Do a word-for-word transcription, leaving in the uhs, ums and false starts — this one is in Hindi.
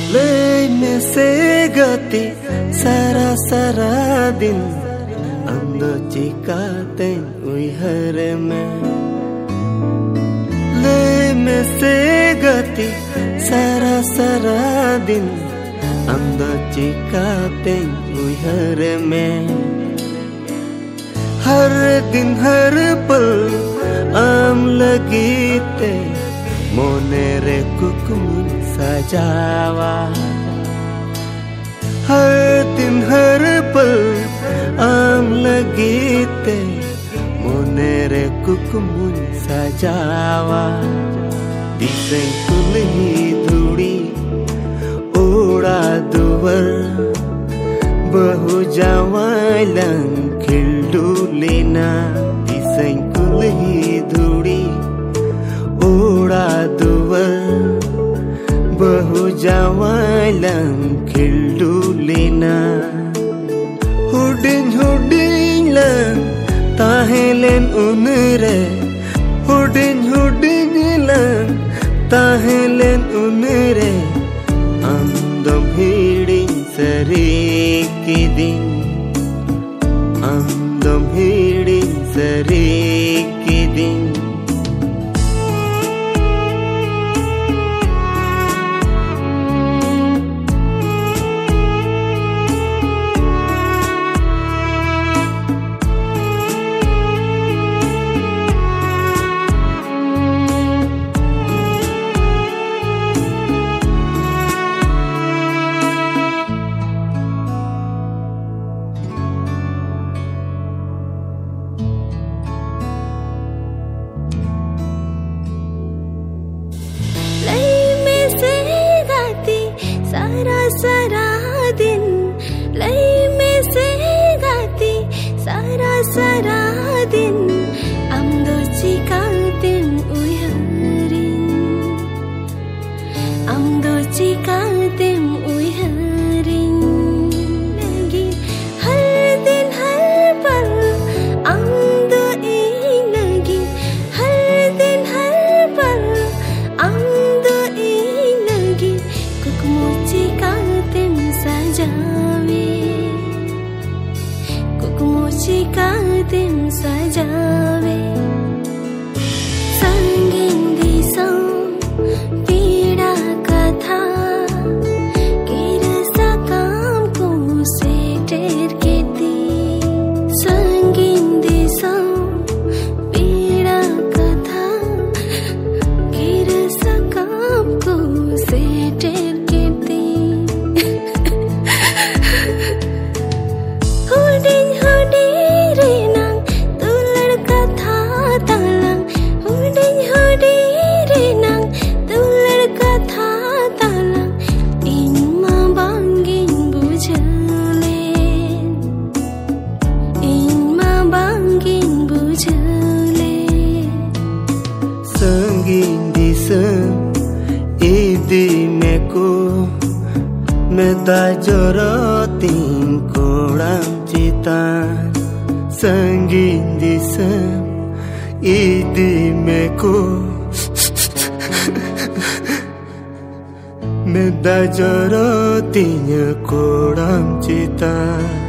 Lay me se gati sara sara din ando chikate ui hare me. Lay me se gati sara sara din ando chikate ui hare me. हर दिन हर पल आम लगीते मोने रे कुकुम सजावा. हर दिन हर पल आम लगीते मोने रे कुकुम सजावा. दिसे कुलही धूड़ी ओड़ा दुवर बहु जावाइlang खिल्डुलेना. दिसै कुलही धूड़ी ओड़ा दुवर बहु जावाइlang खिल्डुलेना. हुडिन हुडिन lang tahelen unre. हुडिन हुडिन lang tahelen unre. Andam hidin sarikidin andam hidin sarikidin. सारा सारा दिन लय में से गाती सारा सारा दिन amdo chikaten uiharin amdo chikaten uiharin lagi har din har pal amdo e lagi har din har pal amdo e lagi kukumu chikaten sajawe kukumu chikaten sajawe. संगीन दिसों पीड़ा कथा किरसा काम को से टेर के दी. संगीन दिसों पीड़ा कथा किरसा काम को से टेर के दी. हुडिन हुडी रे नंग तू लड़का था तालंग. हुडिन हुडी रे नंग तू लड़का था तालंग. इन माँ बांगिन बुझलेन इन माँ बांगिन बुझलेन. संगीन दिसं idi meko meda jorotin koram citan. Sanggin disem idi meko meda jorotin koram citan.